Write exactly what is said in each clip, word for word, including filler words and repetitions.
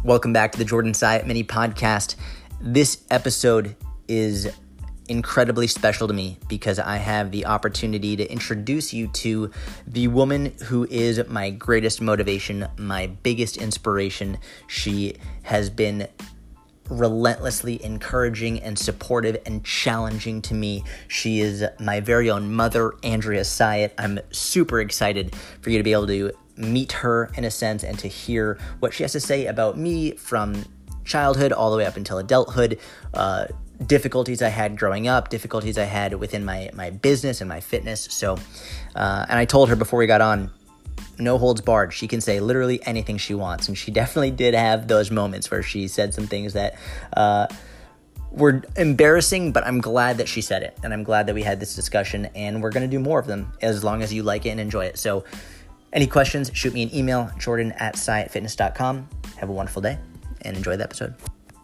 Welcome back to the Jordan Syatt Mini Podcast. This episode is incredibly special to me because I have the opportunity to introduce you to the woman who is my greatest motivation, my biggest inspiration. She has been relentlessly encouraging and supportive and challenging to me. She is my very own mother, Andrea Syatt. I'm super excited for you to be able to meet her in a sense and to hear what she has to say about me from childhood all the way up until adulthood, uh, difficulties I had growing up, difficulties I had within my, my business and my fitness. So, uh, and I told her before we got on, no holds barred. She can say literally anything she wants. And she definitely did have those moments where she said some things that uh, were embarrassing, but I'm glad that she said it. And I'm glad that we had this discussion, and we're going to do more of them as long as you like it and enjoy it. So any questions, shoot me an email, jordan at syatt fitness dot com. Have a wonderful day and enjoy the episode.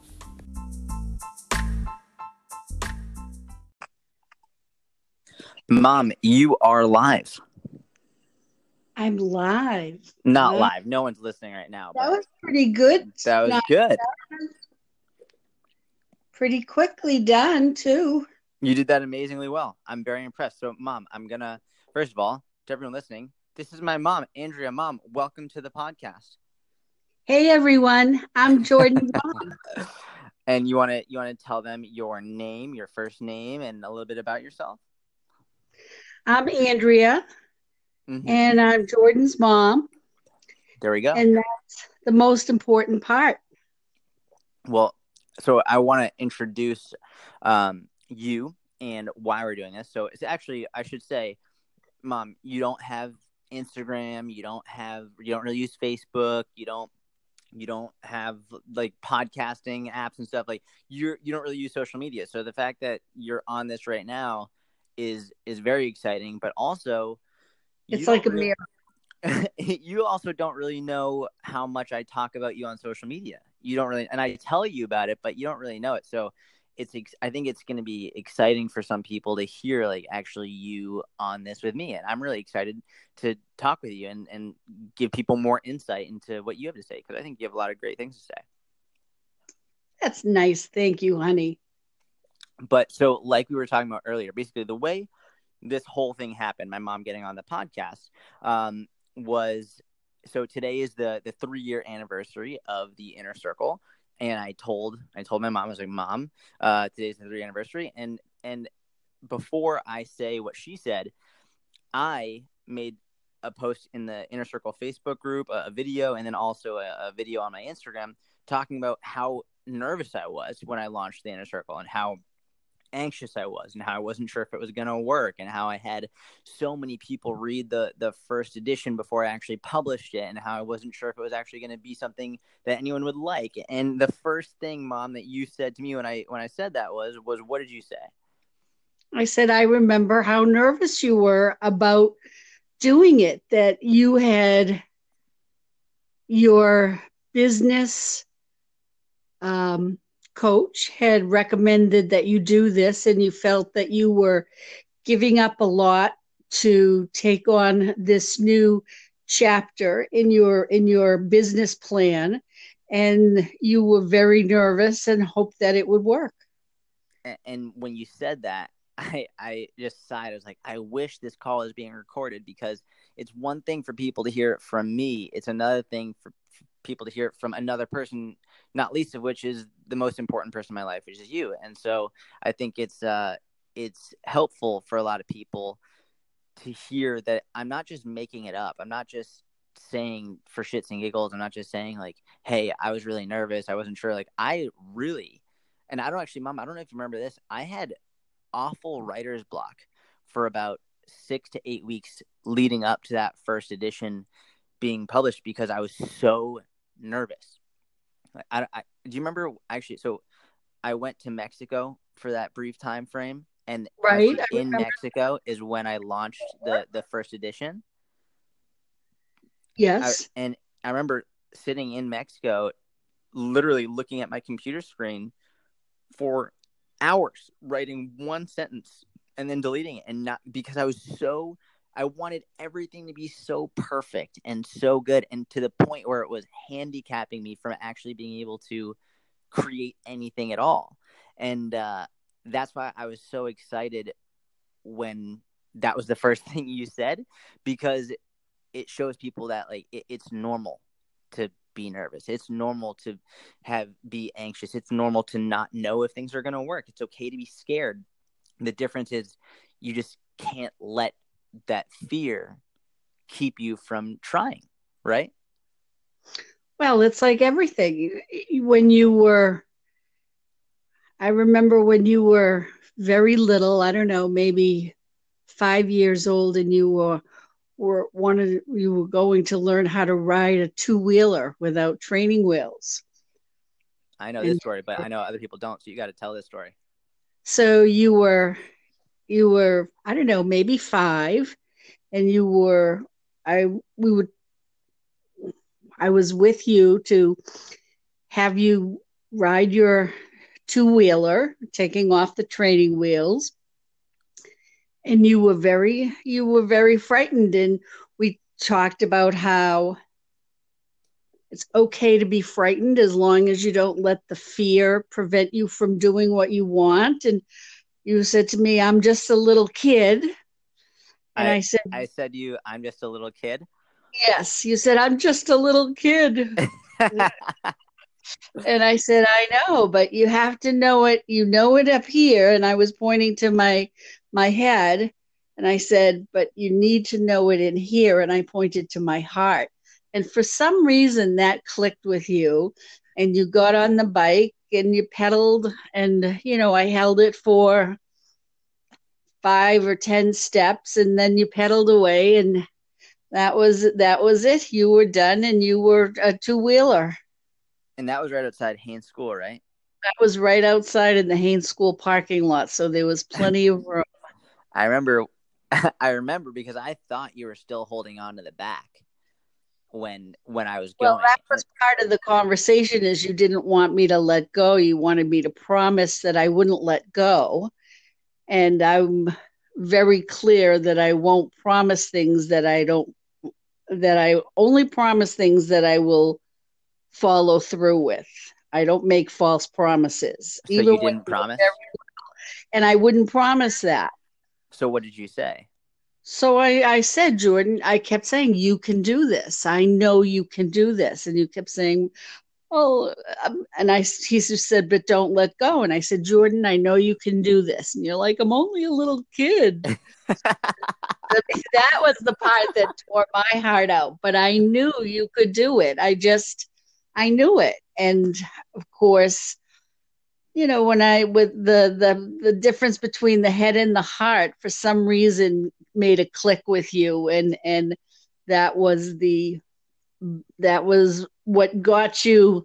Mom, you are live. I'm live. Not huh? live. No one's listening right now. That But was pretty good. that was Not- good. Pretty quickly done, too. You did that amazingly well. I'm very impressed. So, Mom, I'm going to, first of all, to everyone listening, this is my mom, Andrea. Mom, welcome to the podcast. Hey, everyone. I'm Jordan's mom. And you want to you want to tell them your name, your first name, and a little bit about yourself? I'm Andrea, Mm-hmm. and I'm Jordan's mom. There we go. And that's the most important part. Well, so I want to introduce um, you and why we're doing this. So it's actually, I should say, Mom, you don't have Instagram, you don't have, you don't really use Facebook, you don't, you don't have like podcasting apps and stuff. Like you're, you don't really use social media. So the fact that you're on this right now is, is very exciting, but also It's you like a don't really- mirror. you also don't really know how much I talk about you on social media. You don't really, and I tell you about it, but you don't really know it. So it's, I think it's going to be exciting for some people to hear like actually you on this with me. And I'm really excited to talk with you and, and give people more insight into what you have to say, because I think you have a lot of great things to say. That's nice. Thank you, honey. But so like we were talking about earlier, basically the way this whole thing happened, my mom getting on the podcast, um, was, so today is the, the three year anniversary of the Inner Circle. And I told, I told my mom, I was like, Mom, uh, today's the three year anniversary. And, and before I say what she said, I made a post in the Inner Circle Facebook group, a, a video, and then also a, a video on my Instagram talking about how nervous I was when I launched the Inner Circle and how anxious I was and how I wasn't sure if it was going to work and how I had so many people read the the first edition before I actually published it and how I wasn't sure if it was actually going to be something that anyone would like. And the first thing, Mom, that you said to me when I when I said that was was what did you say? I said, I remember how nervous you were about doing it, that you had your business um coach had recommended that you do this, and you felt that you were giving up a lot to take on this new chapter in your in your business plan, and you were very nervous and hoped that it would work. And, and when you said that, I I just sighed. I was like, I wish this call is being recorded, because it's one thing for people to hear it from me. It's another thing for people to hear it from another person, not least of which is the most important person in my life, which is you. And so I think it's uh, it's helpful for a lot of people to hear that I'm not just making it up. I'm not just saying for shits and giggles. I'm not just saying like, hey, I was really nervous. I wasn't sure. Like I really, and I don't actually, Mom, I don't know if you remember this. I had awful writer's block for about six to eight weeks leading up to that first edition being published because I was so nervous. I, I, do you remember actually? So I went to Mexico for that brief time frame, and Right, in Mexico is when I launched the, the first edition. Yes. I, and I remember sitting in Mexico, literally looking at my computer screen for hours, writing one sentence and then deleting it, and not because I was so I wanted everything to be so perfect and so good, and to the point where it was handicapping me from actually being able to create anything at all. And uh, that's why I was so excited when that was the first thing you said, because it shows people that like it, it's normal to be nervous. It's normal to have be anxious. It's normal to not know if things are going to work. It's okay to be scared. The difference is you just can't let that fear keep you from trying, right? Well, it's like everything. When you were, I remember when you were very little, I don't know, maybe five years old, and you were were wanted you were going to learn how to ride a two-wheeler without training wheels. I know And this story, but I know other people don't, so you got to tell this story. so you were you were, I don't know, maybe five, and you were I we would I was with you to have you ride your two-wheeler, taking off the training wheels. And you were very you were very frightened, and we talked about how it's okay to be frightened as long as you don't let the fear prevent you from doing what you want. And you said to me, I'm just a little kid. And I, I said, I said to you, I'm just a little kid. yes. You said, I'm just a little kid. And I said, I know, but you have to know it. You know it up here. And I was pointing to my my head, and I said, but you need to know it in here. And I pointed to my heart. And for some reason that clicked with you, and you got on the bike and you pedaled, and you know, I held it for five or ten steps, and then you pedaled away, and that was that was it. You were done, and you were a two-wheeler. And that was right outside Haines School, right? That was right outside in the Haines School parking lot, so there was plenty of room. I remember I remember because I thought you were still holding on to the back when when I was going. Well, that was part of the conversation, is you didn't want me to let go. You wanted me to promise that I wouldn't let go. And I'm very clear that I won't promise things that I don't, that I only promise things that I will follow through with. I don't make false promises. So Even you didn't promise? Very, and I wouldn't promise that. So what did you say? So I, I said, Jordan, I kept saying, you can do this. I know you can do this. And you kept saying, oh, um, and I, he just said, but don't let go. And I said, Jordan, I know you can do this. And you're like, I'm only a little kid. That was the part that tore my heart out. But I knew you could do it. I just, I knew it. And of course, you know, when I, with the, the, the difference between the head and the heart, for some reason made a click with you. And, and that was the, that was what got you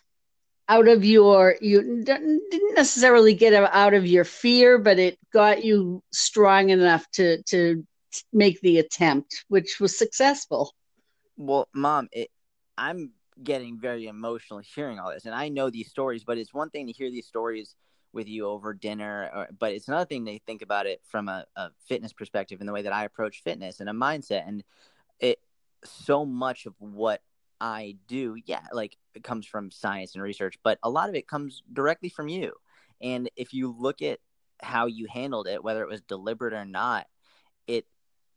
out of your, you didn't necessarily get out of your fear, but it got you strong enough to, to make the attempt, which was successful. Well, Mom, it, I'm getting very emotional hearing all this, and I know these stories, but it's one thing to hear these stories with you over dinner, or, but it's another thing to think about it from a, a fitness perspective and the way that I approach fitness and a mindset. And it, so much of what I do, yeah, like it comes from science and research, but a lot of it comes directly from you. And if you look at how you handled it, whether it was deliberate or not, it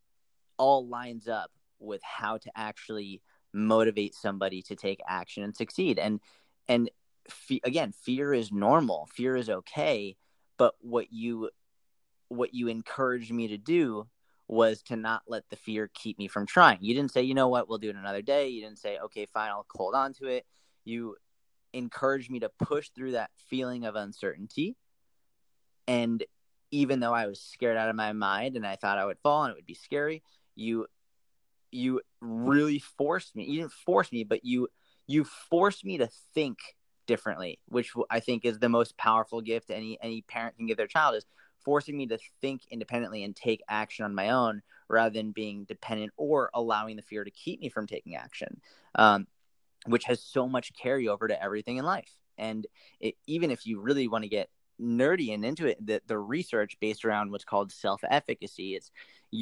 all lines up with how to actually motivate somebody to take action and succeed. And, and fe- again, fear is normal. Fear is okay. But what you, what you encouraged me to do was to not let the fear keep me from trying. You didn't say, you know what, we'll do it another day. You didn't say, okay, fine, I'll hold on to it. You encouraged me to push through that feeling of uncertainty. And even though I was scared out of my mind and I thought I would fall and it would be scary, you you really forced me. You didn't force me, but you you forced me to think differently, which I think is the most powerful gift any any parent can give their child, is forcing me to think independently and take action on my own rather than being dependent or allowing the fear to keep me from taking action, um, which has so much carryover to everything in life. And it, even if you really want to get nerdy and into it, the, the research based around what's called self-efficacy, it's your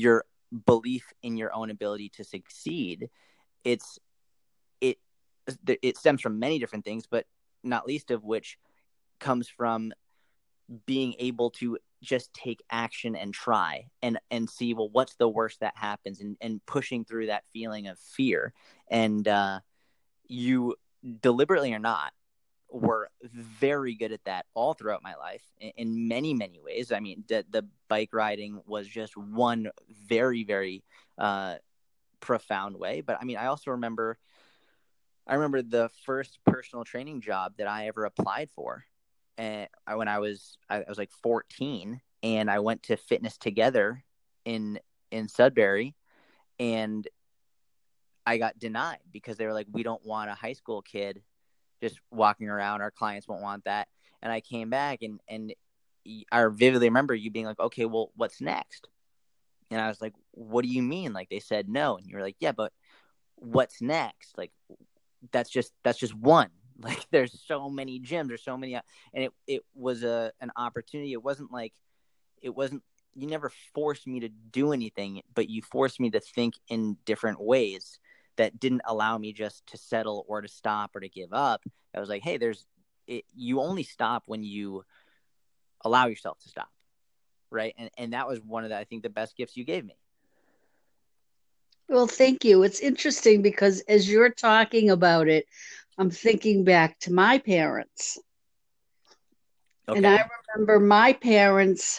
belief in your own ability to succeed. It's it it stems from many different things, but not least of which comes from being able to just take action and try and and see, well, what's the worst that happens, and and pushing through that feeling of fear. And uh you, deliberately or not, were very good at that all throughout my life in, in many, many ways. I mean, the, the bike riding was just one very, very uh, profound way. But I mean, I also remember, I remember the first personal training job that I ever applied for. And I, when I was, I, I was like fourteen, and I went to Fitness Together in, in Sudbury, and I got denied because they were like, we don't want a high school kid just walking around. Our clients won't want that. And I came back, and, and I vividly remember you being like, okay, well, what's next? And I was like, what do you mean? Like, they said no. And you were like, yeah, but what's next? Like, that's just, that's just one. Like, there's so many gyms, there's so many, and it, it was a, an opportunity. It wasn't like, it wasn't, you never forced me to do anything, but you forced me to think in different ways that didn't allow me just to settle or to stop or to give up. I was like, hey, there's, it, you only stop when you allow yourself to stop. Right. And and that was one of the, I think, the best gifts you gave me. Well, thank you. It's interesting because as you're talking about it, I'm thinking back to my parents. Okay. And I remember my parents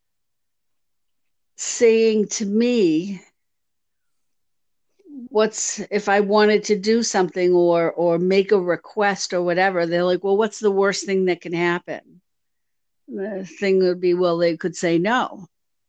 saying to me, what's, if I wanted to do something or or make a request or whatever, they're like, well, what's the worst thing that can happen? The thing would be, well, they could say no.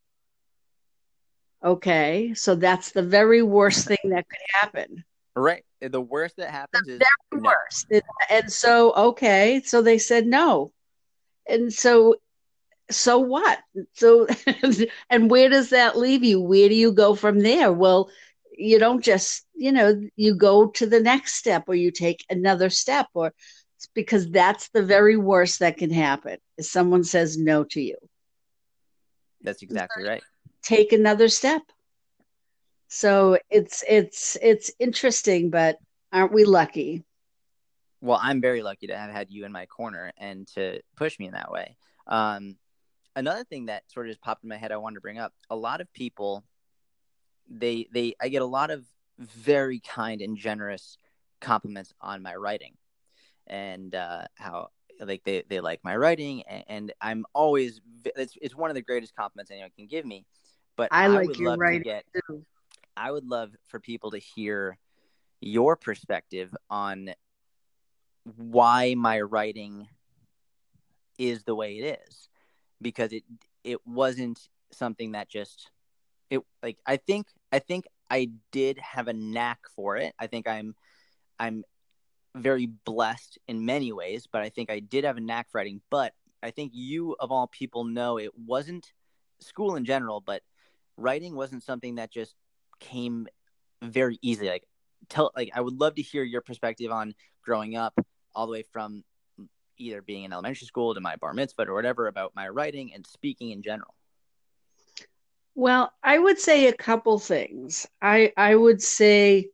Okay, so that's the very worst thing that could happen. Right. The worst that happens the is very no. worst. And so, okay, so they said no. And so, so what? So, and where does that leave you? Where do you go from there? Well, you don't just, you know, you go to the next step, or you take another step, or because that's the very worst that can happen is someone says no to you. That's exactly right. Take another step. So it's it's it's interesting, but aren't we lucky? Well, I'm very lucky to have had you in my corner and to push me in that way. Um, another thing that sort of just popped in my head I wanted to bring up, a lot of people, they they I get a lot of very kind and generous compliments on my writing, and uh, how like they, they like my writing, and, and I'm always, it's it's one of the greatest compliments anyone can give me. But I, I like would your love writing to get too. I would love for people to hear your perspective on why my writing is the way it is, because it it wasn't something that just it like I think I think I did have a knack for it. I think I'm I'm very blessed in many ways, but I think I did have a knack for writing. But I think you of all people know it wasn't school in general, but writing wasn't something that just came very easily. Like tell like I would love to hear your perspective on growing up all the way from either being in elementary school to my bar mitzvah or whatever, about my writing and speaking in general. Well, I would say a couple things. I I would say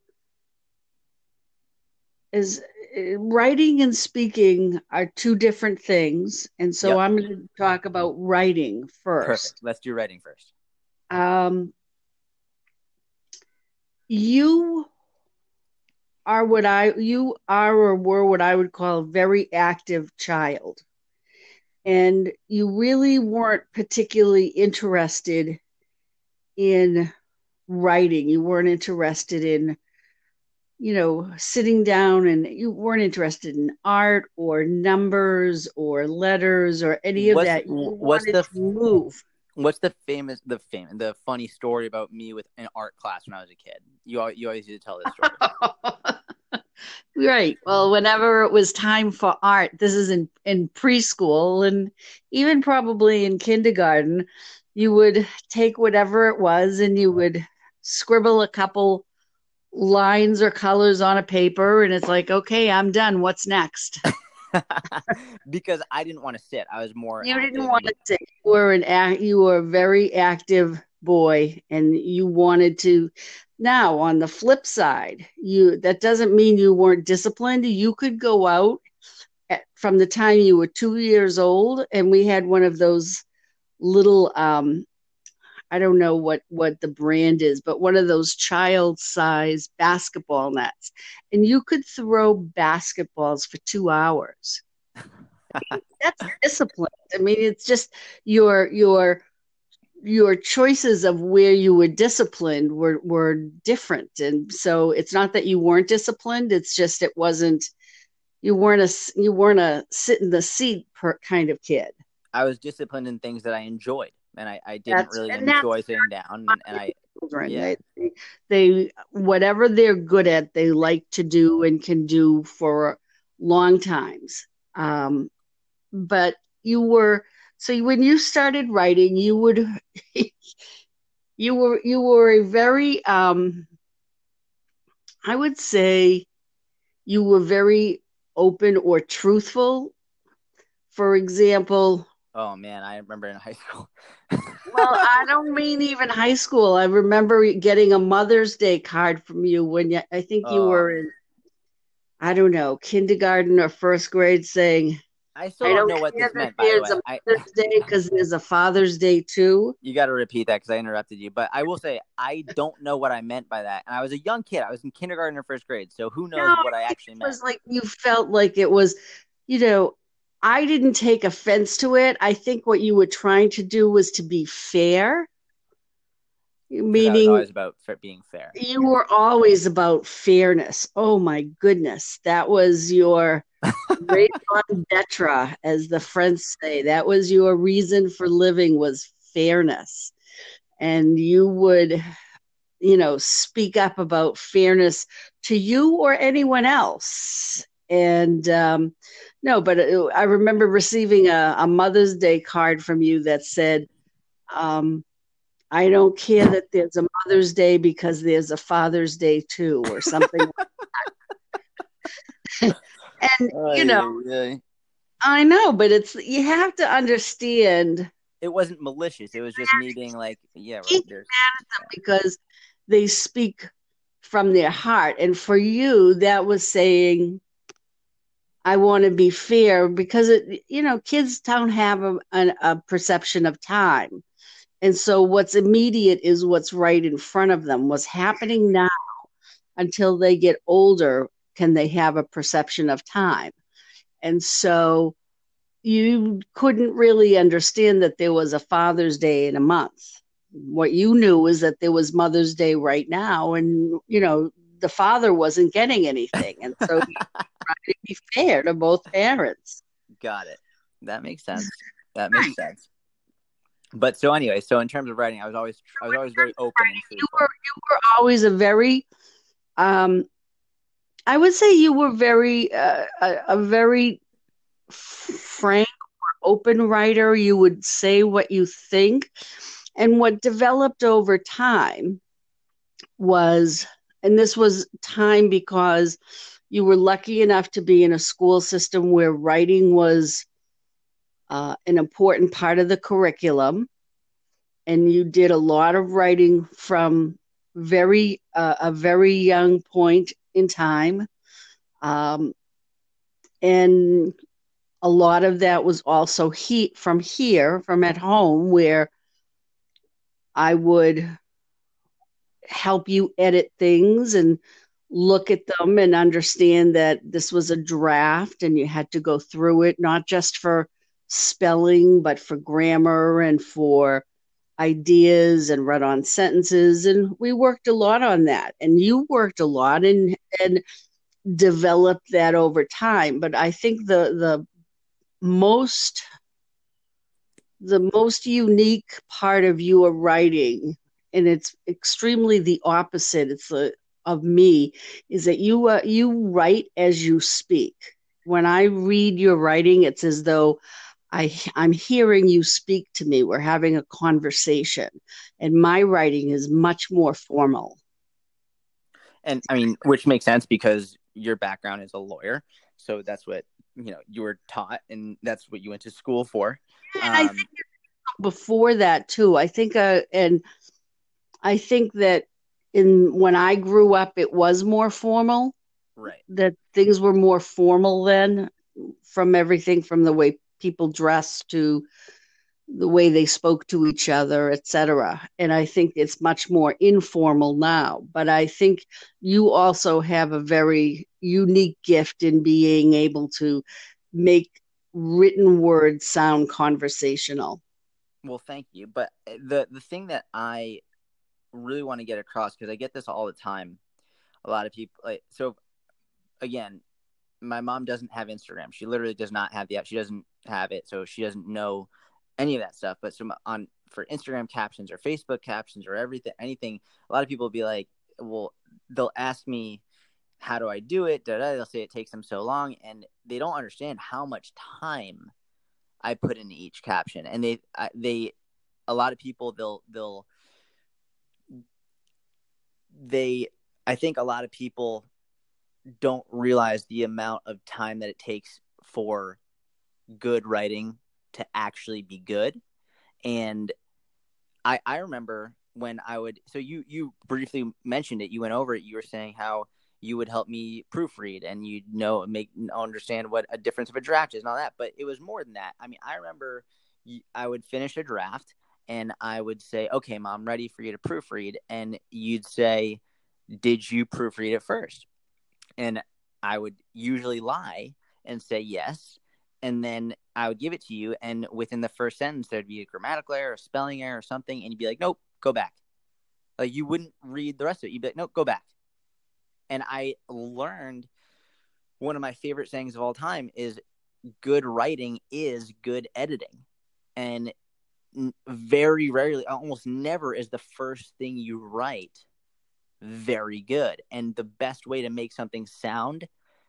is uh, writing and speaking are two different things, and so Yep. I'm going to talk about writing first. Perfect. Let's do writing first. Um, you are what I you are or were what I would call a very active child, and you really weren't particularly interested in writing. You weren't interested in, you know, sitting down, and you weren't interested in art or numbers or letters or any of What's that. You what's wanted the to move. what's the famous the famous the funny story about me with an art class when I was a kid? You al- you always used to tell this story. Right. Well, whenever it was time for art, this is in, in preschool and even probably in kindergarten, you would take whatever it was and you would scribble a couple lines or colors on a paper, and it's like, okay, I'm done. What's next? Because I didn't want to sit. I was more You active didn't want and to sit. You were an act, you were a very active boy and you wanted to. Now, on the flip side, you that doesn't mean you weren't disciplined. You could go out at, from the time you were two years old, and we had one of those little um, I don't know what what the brand is, but one of those child-size basketball nets, and you could throw basketballs for two hours. That's discipline. I mean, it's just your your your choices of where you were disciplined were were different, and so it's not that you weren't disciplined. It's just it wasn't you weren't a you weren't a sit in the seat per kind of kid. I was disciplined in things that I enjoyed, and I, I didn't That's really and enjoy that's sitting down, and, and I children. yeah. They, they whatever they're good at, they like to do and can do for long times. Um, but you were so when you started writing, you would you were you were a very um, I would say you were very open or truthful. For example, Oh man, I remember in high school. well, I don't mean even high school. I remember getting a Mother's Day card from you when you, I think you Oh, were in, I don't know, kindergarten or first grade saying, I still I don't don't know what care this that meant, by the there's way. a I Mother's Day because there's a Father's Day too. You got to repeat that because I interrupted you. But I will say I don't know what I meant by that. And I was a young kid. I was in kindergarten or first grade. So who knows No, what I I think actually it meant. was like you felt like it was, you know, I didn't take offense to it. I think what you were trying to do was to be fair, Because I was meaning always about being fair. you were always about fairness. Oh my goodness. That was your raison d'etre, as the French say. That was your reason for living was fairness. And you would, you know, speak up about fairness to you or anyone else. And um, no, but I remember receiving a, a Mother's Day card from you that said, um, I don't care that there's a Mother's Day because there's a Father's Day too, or something like that. And, you know, Really? I know, but it's, you have to understand. It wasn't malicious. It was just me being like, yeah, right. There's Because they speak from their heart. And for you, that was saying, I want to be fair because, it, you know, kids don't have a, a, a perception of time. And so what's immediate is what's right in front of them. What's happening now until they get older, can they have a perception of time? And so you couldn't really understand that there was a Father's Day in a month. What you knew was that there was Mother's Day right now, and, you know, the father wasn't getting anything. And so you tried to be fair to both parents. Got it. That makes sense. That makes sense. But so anyway, so in terms of writing, I was always I was always very open and truthful. You were you were always a very, um, I would say you were very uh, a, a very frank or open writer. You would say what you think, and what developed over time was, and this was time because you were lucky enough to be in a school system where writing was uh, an important part of the curriculum. And you did a lot of writing from very uh, a very young point in time, um, and a lot of that was also he from here, from at home, where I would help you edit things and look at them and understand that this was a draft and you had to go through it, not just for spelling, but for grammar and for ideas and run on sentences. And we worked a lot on that. And you worked a lot and, and developed that over time. But I think the, the most, the most unique part of your writing, and it's extremely the opposite, it's the, of me, is that you, uh, you write as you speak. When I read your writing, it's as though I, I'm hearing you speak to me. We're having a conversation. And my writing is much more formal. And I mean, which makes sense because your background is a lawyer. So that's what, you know, you were taught and that's what you went to school for. And I Um, think it's before that too. I think, uh, and I think that in when I grew up, it was more formal. Right. That things were more formal then, from everything from the way people dressed to the way they spoke to each other, et cetera. And I think it's much more informal now. But I think you also have a very unique gift in being able to make written words sound conversational. Well, thank you. But uh, the the thing that I really want to get across, because I get this all the time, a lot of people like, so again, my mom doesn't have Instagram. She literally does not have the app. She doesn't have it, so she doesn't know any of that stuff. But some on for Instagram captions or Facebook captions or everything, anything, a lot of people will be like, well, they'll ask me, how do I do it? Da-da. They'll say it takes them so long, and they don't understand how much time I put into each caption. And they, they, a lot of people, they'll, they'll, they, I think a lot of people don't realize the amount of time that it takes for good writing to actually be good. And I, I remember when I would, so you, you briefly mentioned it, you went over it, you were saying how you would help me proofread and you know, make understand what a difference of a draft is and all that. But it was more than that. I mean, I remember I would finish a draft and I would say, okay, Mom, ready for you to proofread. And you'd say, did you proofread it first? And I would usually lie and say yes. And then I would give it to you. And within the first sentence, there'd be a grammatical error, a spelling error or something. And you'd be like, nope, go back. Like you wouldn't read the rest of it. You'd be like, nope, go back. And I learned one of my favorite sayings of all time is good writing is good editing. And very rarely, almost never is the first thing you write very good. And the best way to make something sound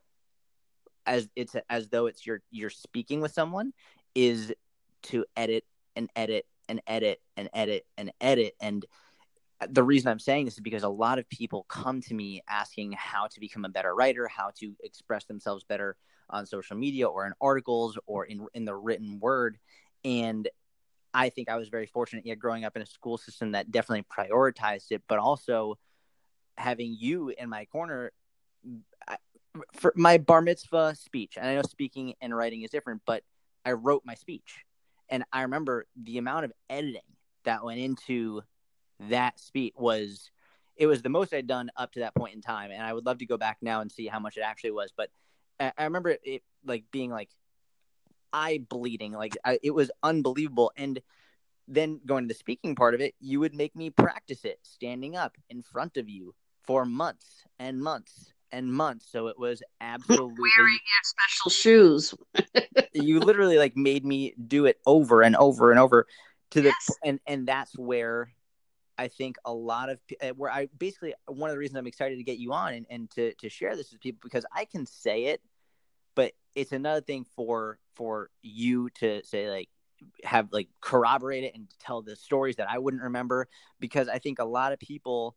as it's as though it's you're you're speaking with someone is to edit and edit and edit and edit and edit. And the reason I'm saying this is because a lot of people come to me asking how to become a better writer, how to express themselves better on social media or in articles or in in the written word. And I think I was very fortunate, yeah, growing up in a school system that definitely prioritized it, but also having you in my corner. I, for my bar mitzvah speech, and I know speaking and writing is different, but I wrote my speech. And I remember the amount of editing that went into that speech was, it was the most I'd done up to that point in time. And I would love to go back now and see how much it actually was. But I, I remember it, it like being like eye bleeding, like I, it was unbelievable. And then going to the speaking part of it, you would make me practice it standing up in front of you for months and months and months. So it was absolutely wearing your special shoes. You literally like made me do it over and over and over to the Yes. and and that's where I think a lot of where I basically one of the reasons I'm excited to get you on and, and to to share this with people, because I can say it, but it's another thing for for you to say, like, have like corroborate it and tell the stories that I wouldn't remember. Because I think a lot of people,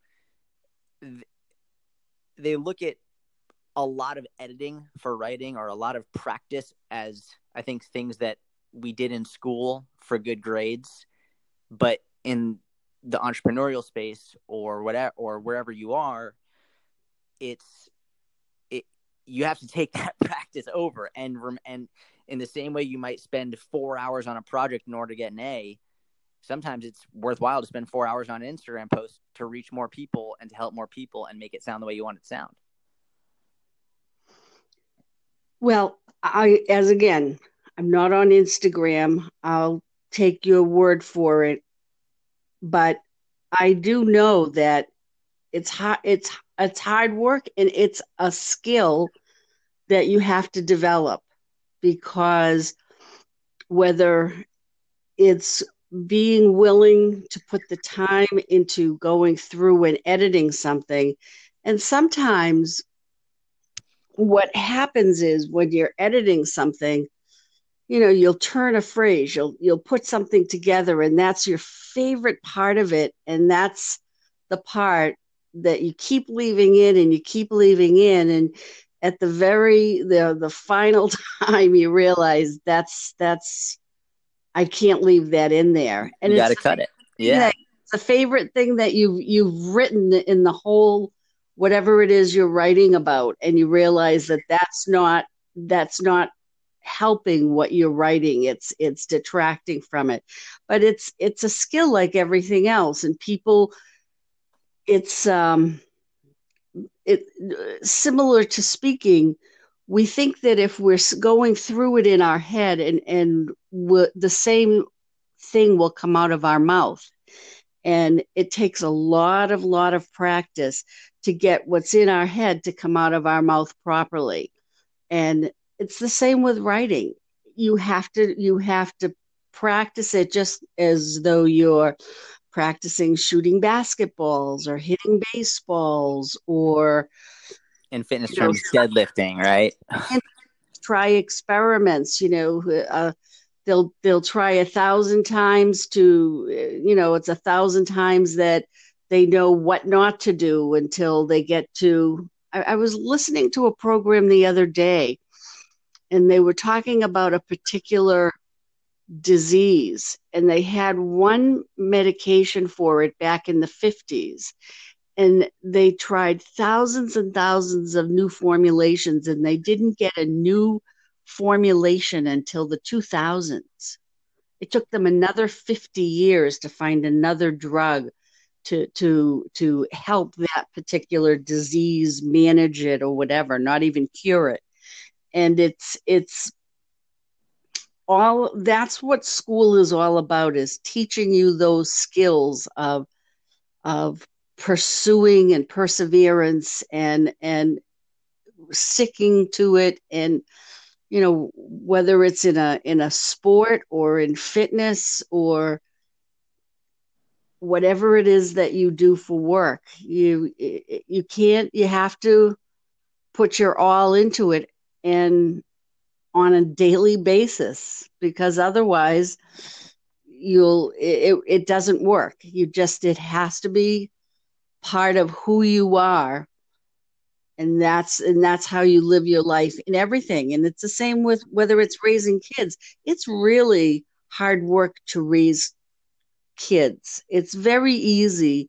they look at a lot of editing for writing or a lot of practice as, I think, things that we did in school for good grades. But in the entrepreneurial space or whatever, or wherever you are, it's it you have to take that practice over. And and in the same way you might spend four hours on a project in order to get an A, sometimes it's worthwhile to spend four hours on an Instagram post to reach more people and to help more people and make it sound the way you want it to sound. Well, I, as again, I'm not on Instagram. I'll take your word for it. But I do know that it's hard, it's, it's hard work, and it's a skill that you have to develop, because whether it's being willing to put the time into going through and editing something, and sometimes what happens is when you're editing something, you know, you'll turn a phrase, you'll you'll put something together, and that's your favorite part of it, and that's the part that you keep leaving in and you keep leaving in, and at the very the the final time you realize that's that's I can't leave that in there. And You got it's to cut it. the Yeah. that, it's a favorite thing that you've you've written in the whole whatever it is you're writing about, and you realize that that's not that's not helping what you're writing. It's it's detracting from it. But it's it's a skill like everything else, and people. It's um it similar to speaking. We think that if we're going through it in our head, and and the same thing will come out of our mouth, and it takes a lot of lot of practice to get what's in our head to come out of our mouth properly. And it's the same with writing. You have to you have to practice it just as though you're practicing shooting basketballs or hitting baseballs, or in fitness you know, terms, deadlifting, right? and try experiments. You know, uh, they'll they'll try a thousand times to, you know, it's a thousand times that they know what not to do until they get to. I, I was listening to a program the other day, and they were talking about a particular disease, and they had one medication for it back in the fifties, and they tried thousands and thousands of new formulations, and they didn't get a new formulation until the two thousands. It took them another fifty years to find another drug to to to help that particular disease, manage it or whatever, not even cure it. And it's it's all that's what school is all about, is teaching you those skills of of pursuing and perseverance, and and sticking to it. And you know, whether it's in a in a sport or in fitness or whatever it is that you do for work, you you can't you have to put your all into it, and on a daily basis, because otherwise you'll it, it doesn't work. You just it has to be part of who you are, and that's and that's how you live your life in everything. And it's the same with whether it's raising kids. It's really hard work to raise kids. It's very easy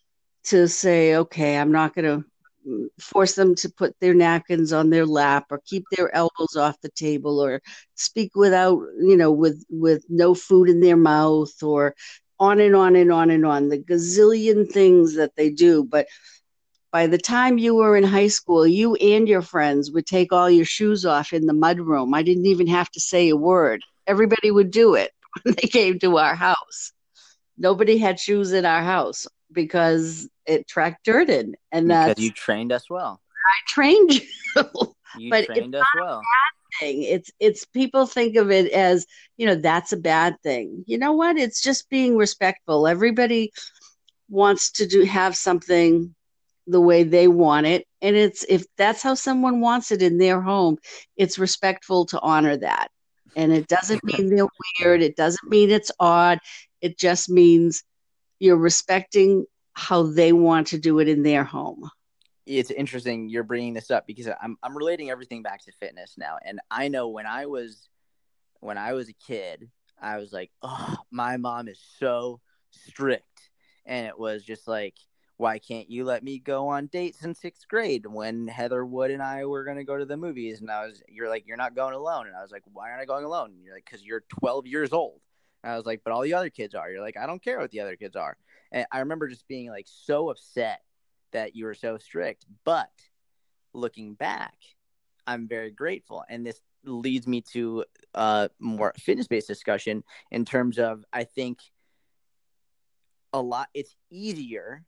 to say, okay, I'm not going to force them to put their napkins on their lap or keep their elbows off the table or speak without, you know, with with no food in their mouth, or on and on and on and on, the gazillion things that they do. But by the time you were in high school, you and your friends would take all your shoes off in the mudroom. I didn't even have to say a word. Everybody would do it when they came to our house. Nobody had shoes in our house because it tracked dirt in. And because that's, you trained us well. I trained you. You but trained it's us not well. a bad thing. It's it's people think of it as, you know, that's a bad thing. You know what? It's just being respectful. Everybody wants to do have something the way they want it, and it's if that's how someone wants it in their home, it's respectful to honor that. And it doesn't mean they're weird. It doesn't mean it's odd. It just means you're respecting how they want to do it in their home. It's interesting you're bringing this up because I'm I'm relating everything back to fitness now. And I know when I was when I was a kid, I was like, oh, my mom is so strict. And it was just like, why can't you let me go on dates in sixth grade when Heather Wood and I were going to go to the movies? And I was, you're like, you're not going alone. And I was like, why aren't I going alone? And you're like, because you're twelve years old. And I was like, but all the other kids are. You're like, I don't care what the other kids are. And I remember just being like so upset that you were so strict. But looking back, I'm very grateful. And this leads me to a more fitness-based discussion in terms of, I think a lot, it's easier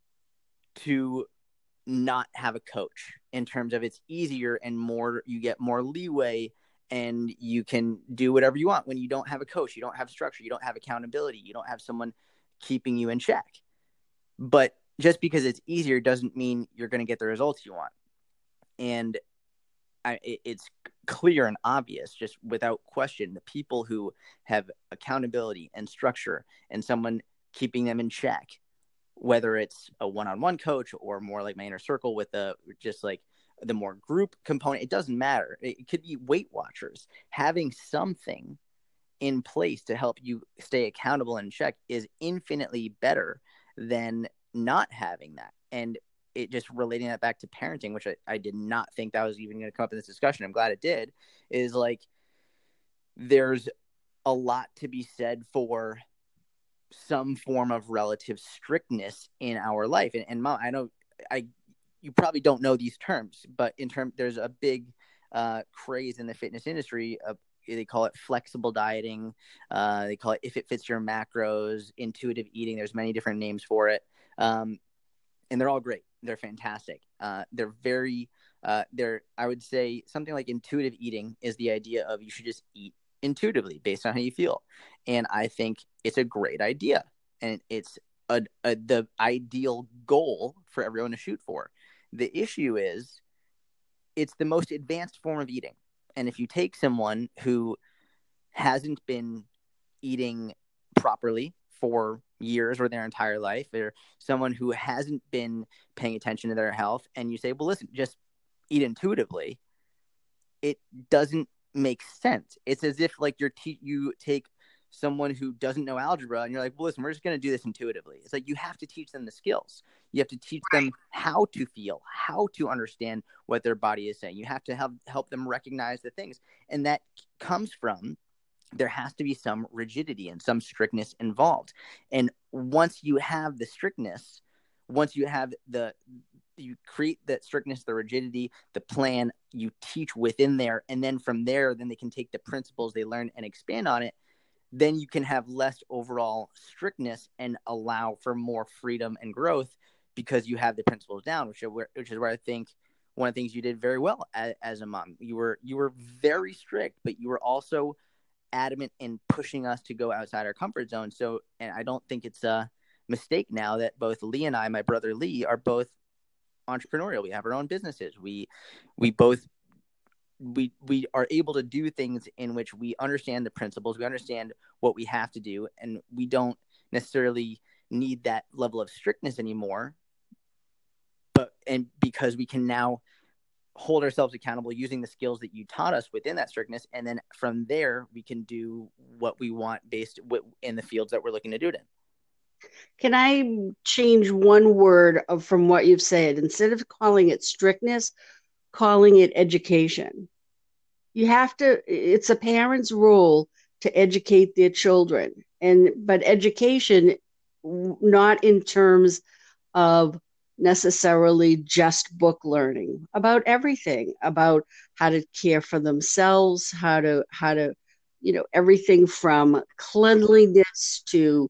to not have a coach, in terms of it's easier and more, you get more leeway and you can do whatever you want when you don't have a coach. You don't have structure. You don't have accountability. You don't have someone keeping you in check. But just because it's easier doesn't mean you're going to get the results you want. And I, it's clear and obvious, just without question, the people who have accountability and structure and someone keeping them in check, whether it's a one-on-one coach or more like my inner circle with a just like the more group component, it doesn't matter. It could be Weight Watchers. Having something in place to help you stay accountable and in check is infinitely better than not having that. And it just relating that back to parenting, which I, I did not think that was even going to come up in this discussion. I'm glad it did, is like, there's a lot to be said for some form of relative strictness in our life. And, and Mom, I know I, you probably don't know these terms, but in term, there's a big uh, craze in the fitness industry of, they call it flexible dieting. Uh, they call it if it fits your macros, intuitive eating. There's many different names for it. Um, and they're all great. They're fantastic. Uh, they're very, uh, they're, I would say something like intuitive eating is the idea of you should just eat intuitively based on how you feel. And I think it's a great idea. And it's a, a, the ideal goal for everyone to shoot for. The issue is it's the most advanced form of eating. And if you take someone who hasn't been eating properly for years or their entire life, or someone who hasn't been paying attention to their health, and you say, well, listen, just eat intuitively, it doesn't make sense. It's as if like you're te- you take someone who doesn't know algebra and you're like, well, listen, we're just going to do this intuitively. It's like you have to teach them the skills. You have to teach them how to feel, how to understand what their body is saying. You have to help help them recognize the things. And that comes from, there has to be some rigidity and some strictness involved. And once you have the strictness, once you have the, you create that strictness, the rigidity, the plan, you teach within there. And then from there, then they can take the principles they learn and expand on it. Then you can have less overall strictness and allow for more freedom and growth because you have the principles down, which, are where, which is where I think one of the things you did very well as, as a mom. You were you were very strict, but you were also adamant in pushing us to go outside our comfort zone. So, and I don't think it's a mistake now that both Lee and I, my brother Lee, are both entrepreneurial. We have our own businesses. We we both we we are able to do things in which we understand the principles, we understand what we have to do, and we don't necessarily need that level of strictness anymore. But and because we can now hold ourselves accountable using the skills that you taught us within that strictness, and then from there we can do what we want based in the fields that we're looking to do it in. Can I change one word of, from what you've said? Instead of calling it strictness, calling it education. You have to, it's a parent's role to educate their children. And, but education, not in terms of necessarily just book learning, about everything, about how to care for themselves, how to, how to, you know, everything from cleanliness to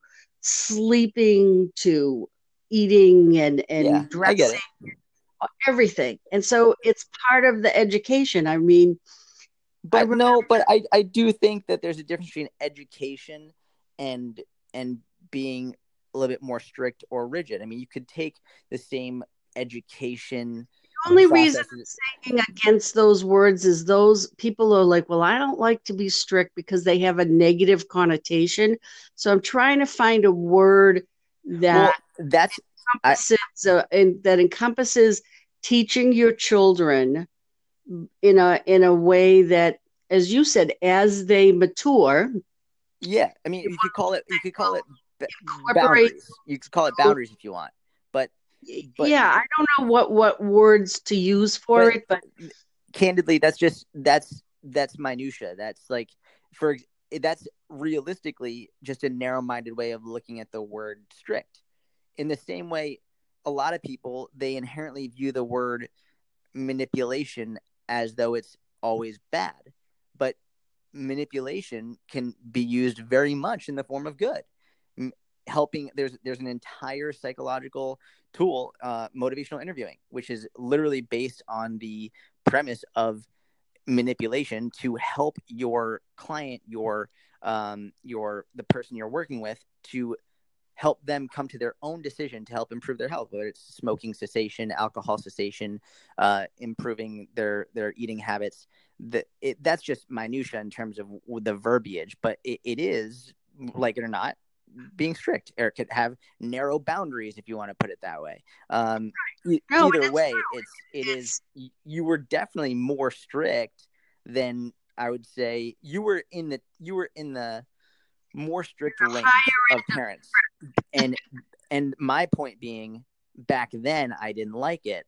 sleeping to eating and, and yeah, dressing. I get it. Everything. And so it's part of the education. I mean, but I no, but I, I do think that there's a difference between education and and being a little bit more strict or rigid. I mean, you could take the same education. The only reason I'm saying against those words is those people are like, well, I don't like to be strict because they have a negative connotation. So I'm trying to find a word that well, that's encompasses, I, uh, in, that encompasses teaching your children in a in a way that, as you said, as they mature. Yeah, I mean, you could call it you could call it boundaries. You could call it boundaries if you want. But, but yeah, I don't know what, what words to use for but, it, but candidly, that's just that's that's minutia. That's like for that's realistically just a narrow-minded way of looking at the word strict. In the same way, a lot of people, they inherently view the word manipulation as though it's always bad. But manipulation can be used very much in the form of good. M- helping there's there's an entire psychological tool, uh, motivational interviewing, which is literally based on the premise of manipulation to help your client, your um, your the person you're working with, to help them come to their own decision to help improve their health, whether it's smoking cessation, alcohol cessation, uh, improving their, their eating habits. The, it, that's just minutia in terms of the verbiage, but it, it is, like it or not, being strict, or could have narrow boundaries, if you want to put it that way. Um, no, either way, it's, it is, you were definitely more strict than I would say you were in the you were in the more strict range of parents. And and my point being, back then I didn't like it.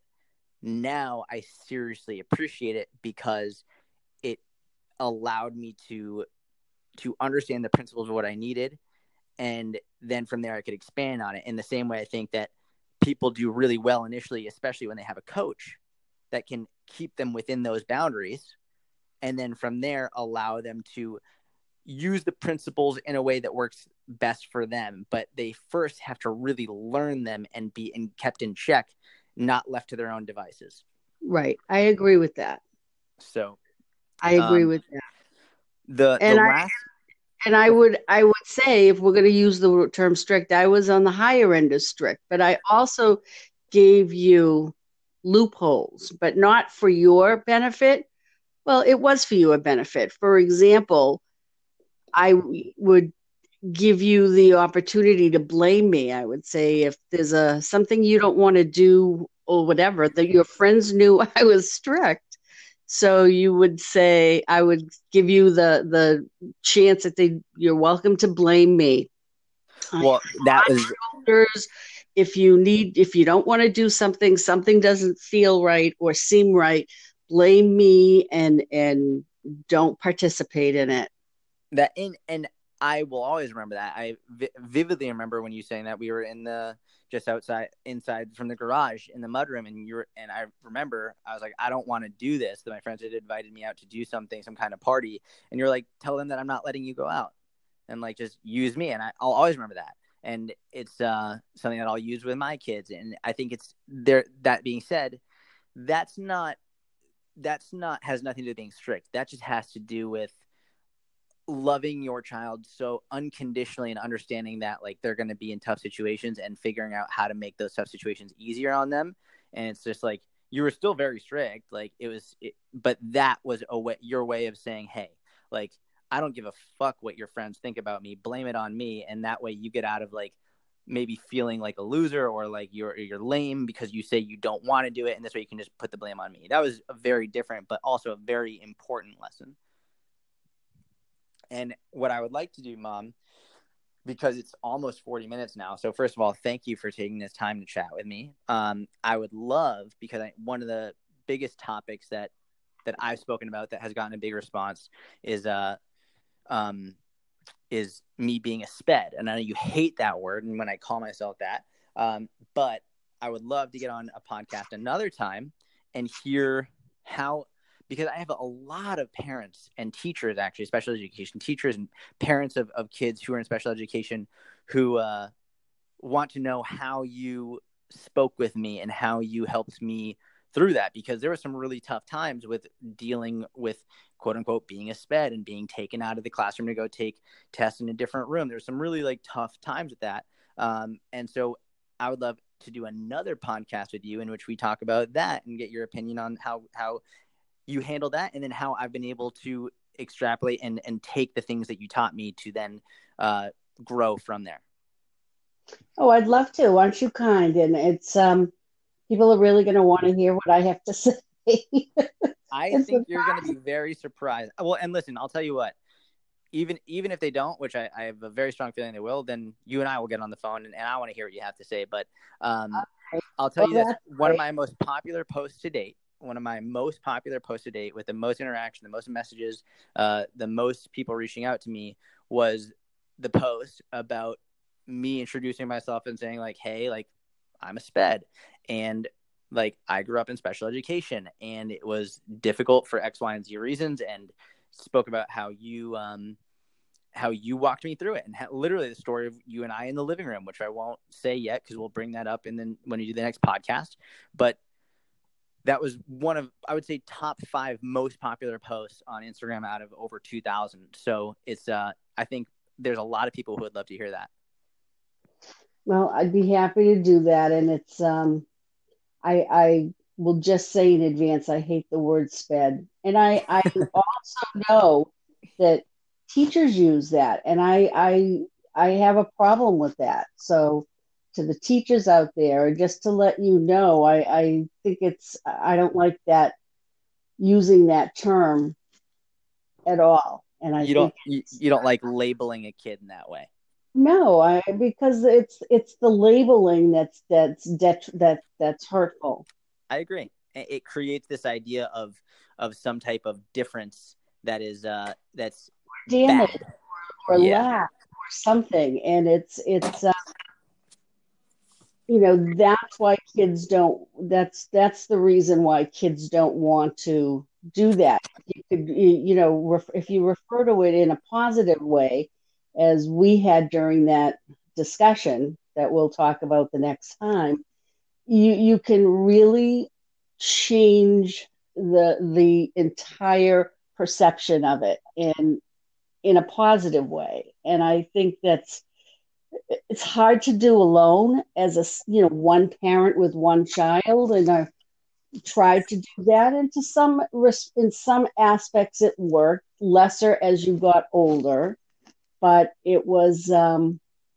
Now I seriously appreciate it because it allowed me to to understand the principles of what I needed, and then from there I could expand on it in the same way I think that people do really well initially, especially when they have a coach that can keep them within those boundaries, and then from there allow them to use the principles in a way that works best for them. But they first have to really learn them and be in, kept in check, not left to their own devices. Right. I agree with that. So I agree um, with that. The and the I, last and I would I would say, if we're going to use the term strict, I was on the higher end of strict, but I also gave you loopholes, but not for your benefit. Well, it was for your benefit. For example, I would give you the opportunity to blame me. I would say, if there's a something you don't want to do or whatever, that your friends knew I was strict. So you would say, I would give you the the chance that they you're welcome to blame me. Well, that was shoulders. If you need, if you don't want to do something, something doesn't feel right or seem right, blame me and and don't participate in it. That in and I will always remember that. I vi- vividly remember when you saying that. We were in the just outside inside from the garage in the mudroom, and you were and I remember I was like, I don't want to do this. That my friends had invited me out to do something, some kind of party, and you're like, tell them that I'm not letting you go out, and like just use me. And I, I'll always remember that. And it's uh, something that I'll use with my kids. And I think it's there. That being said, that's not that's not has nothing to do with being strict. That just has to do with loving your child so unconditionally and understanding that like they're going to be in tough situations and figuring out how to make those tough situations easier on them. And it's just like, you were still very strict. Like it was, it, but that was a way, your way of saying, hey, like, I don't give a fuck what your friends think about me. Blame it on me. And that way you get out of like maybe feeling like a loser or like you're, you're lame because you say you don't want to do it. And this way you can just put the blame on me. That was a very different, but also a very important lesson. And what I would like to do, Mom, because it's almost forty minutes now. So first of all, thank you for taking this time to chat with me. Um, I would love, because I, one of the biggest topics that, that I've spoken about that has gotten a big response is, uh, um, is me being a sped. And I know you hate that word. And when I call myself that, um, but I would love to get on a podcast another time and hear how, because I have a lot of parents and teachers, actually, special education teachers and parents of, of kids who are in special education who uh, want to know how you spoke with me and how you helped me through that, because there were some really tough times with dealing with, quote unquote, being a sped and being taken out of the classroom to go take tests in a different room. There's some really like tough times with that. Um, and so I would love to do another podcast with you in which we talk about that and get your opinion on how, how you handle that, and then how I've been able to extrapolate and, and take the things that you taught me to then uh, grow from there. Oh, I'd love to. Aren't you kind? And it's, um, people are really going to want to hear what I have to say. I think you're going to be very surprised. Well, and listen, I'll tell you what, even, even if they don't, which I, I have a very strong feeling they will, then you and I will get on the phone and, and I want to hear what you have to say. But um, okay. I'll tell well, you this, one of my most popular posts to date, one of my most popular posts to date with the most interaction, the most messages, uh, the most people reaching out to me was the post about me introducing myself and saying like, hey, like I'm a sped and like I grew up in special education and it was difficult for X, Y, and Z reasons, and spoke about how you, um, how you walked me through it, and how, literally the story of you and I in the living room, which I won't say yet because we'll bring that up and then when you do the next podcast. But that was one of, I would say, top five most popular posts on Instagram out of over two thousand. So it's, uh, I think there's a lot of people who would love to hear that. Well, I'd be happy to do that. And it's, um, I, I will just say in advance, I hate the word sped. And I, I also know that teachers use that. And I, I, I have a problem with that. So to the teachers out there, just to let you know, I, I think it's, I don't like that, using that term. at all. And I You think don't you, you don't like labeling a kid in that way. no, I because it's it's the labeling that's that's det- that that's hurtful. I agree. It creates this idea of of some type of difference that is uh that's Damage bad. or Yeah. lack or something, and it's it's uh, you know, that's why kids don't. That's that's the reason why kids don't want to do that. You could you, you know ref, if you refer to it in a positive way, as we had during that discussion that we'll talk about the next time, you you can really change the the entire perception of it in in a positive way. And I think that's it's hard to do alone as a you know one parent with one child, and I tried to do that. And to some in some aspects it worked, lesser as you got older, but it was um,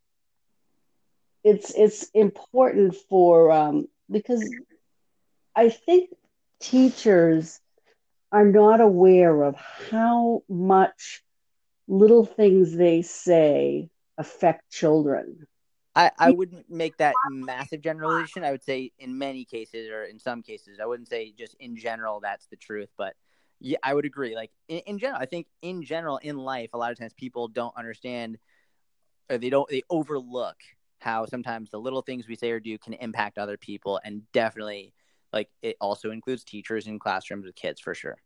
it's it's important for um, because I think teachers are not aware of how much little things they say affect children. I, I wouldn't make that massive generalization. I would say in many cases, or in some cases, I wouldn't say just in general that's the truth. But yeah, I would agree. Like in, in general, I think in general in life, a lot of times people don't understand, or they don't they overlook how sometimes the little things we say or do can impact other people, and definitely like it also includes teachers in classrooms with kids for sure.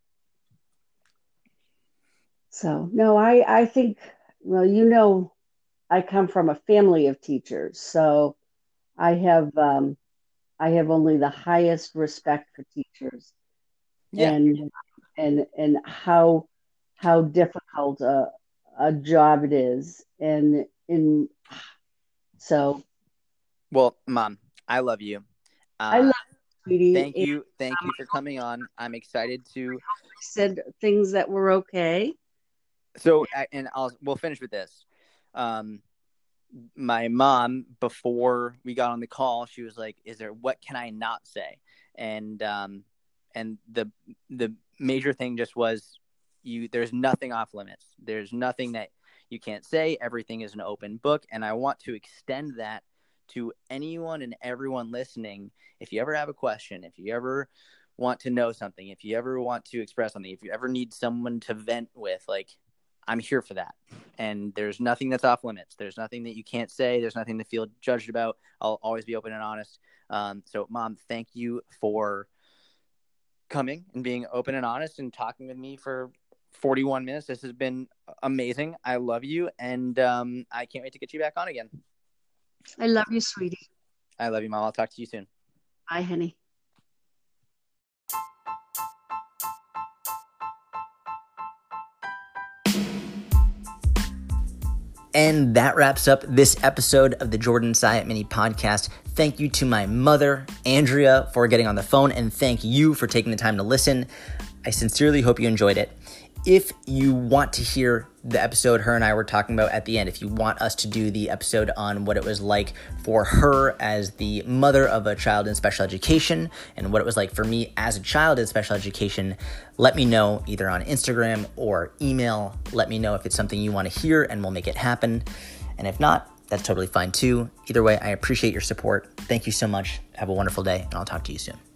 So no, I I think well, you know, I come from a family of teachers, so I have um, I have only the highest respect for teachers, Yeah. and and and how how difficult a, a job it is, and in so. Well, Mom, I love you. Uh, I love you, sweetie. Thank And, you, thank um, you for coming on. I'm excited to. said things that were okay. So, and I'll we'll finish with this. Um, my mom, before we got on the call, she was like, "Is there what can I not say?" And um, and the the major thing just was you. There's nothing off limits. There's nothing that you can't say. Everything is an open book, and I want to extend that to anyone and everyone listening. If you ever have a question, if you ever want to know something, if you ever want to express something, if you ever need someone to vent with, like, I'm here for that. And there's nothing that's off limits. There's nothing that you can't say. There's nothing to feel judged about. I'll always be open and honest. Um, so, Mom, thank you for coming and being open and honest and talking with me for forty-one minutes. This has been amazing. I love you. And um, I can't wait to get you back on again. I love you, sweetie. I love you, Mom. I'll talk to you soon. Bye, honey. And that wraps up this episode of the Jordan Syatt Mini Podcast. Thank you to my mother, Andrea, for getting on the phone, and thank you for taking the time to listen. I sincerely hope you enjoyed it. If you want to hear the episode her and I were talking about at the end, if you want us to do the episode on what it was like for her as the mother of a child in special education and what it was like for me as a child in special education, let me know either on Instagram or email. Let me know if it's something you want to hear and we'll make it happen. And if not, that's totally fine too. Either way, I appreciate your support. Thank you so much. Have a wonderful day, and I'll talk to you soon.